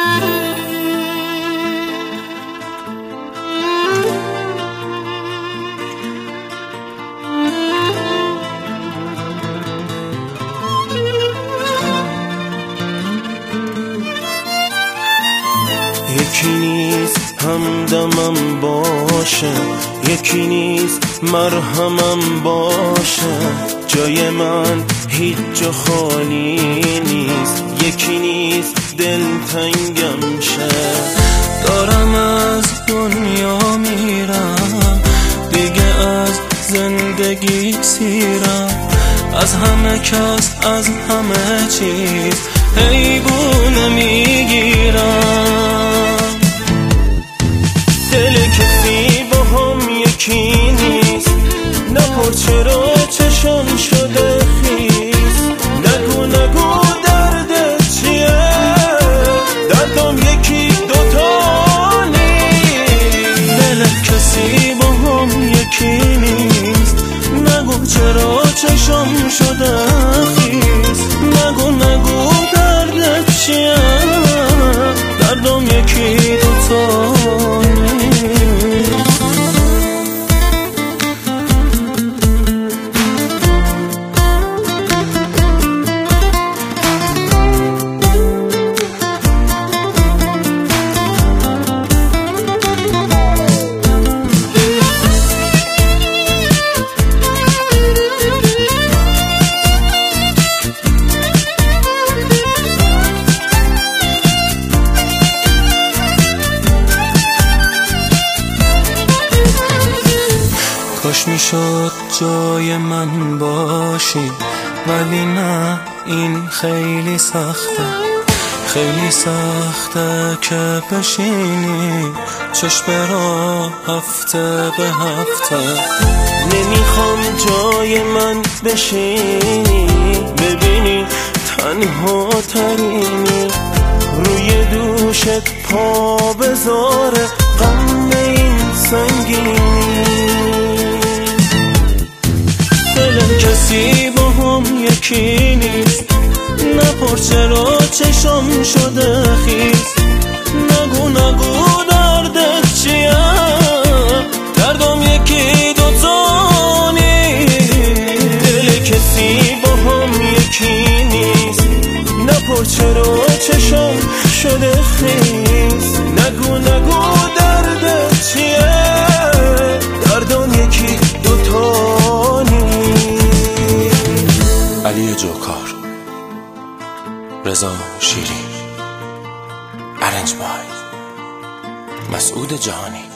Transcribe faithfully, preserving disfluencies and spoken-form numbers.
یکی نیست همدمم باشه، یکی نیست مرهمم باشه، جای من هیچ جا خالی نیست، یکی نیست دلتنگم شه. دارم از دنیا میرم دیگه، از زندگی سیرم، از همه کس از همه چیز حیبونه میگیرم. دل کسی با هم یکی نیست، نپر چرا چشم شده خیس، نگو نگو درد چیه، دردم یکی دوتا نیست. دل کسی با هم یکی نیست، نگو چرا چشم شده خیس، نگو نگو درد چیه، دردم یکی دوتا کاش میشد جای من باشی، ولی نه این خیلی سخته، خیلی سخته که بشینی چشم را هفته به هفته. نمیخوام جای من بشینی، ببینی تنها ترینی، روی دوشت پا بذاره غم این سنگینی. دل کسی با هم یکی نیست، نپر چرا چشم شده خیس، نگو نگو دردت چیه، دردم یکی دوتا نیست. دل کسی با هم یکی نیست، نپر چرا چشم شده خیس، نگو نگو دردت چیه، دردم یکی دوتا نیست. علی جوکار، رضا شیری، ارنج بای، مسعود جهانی.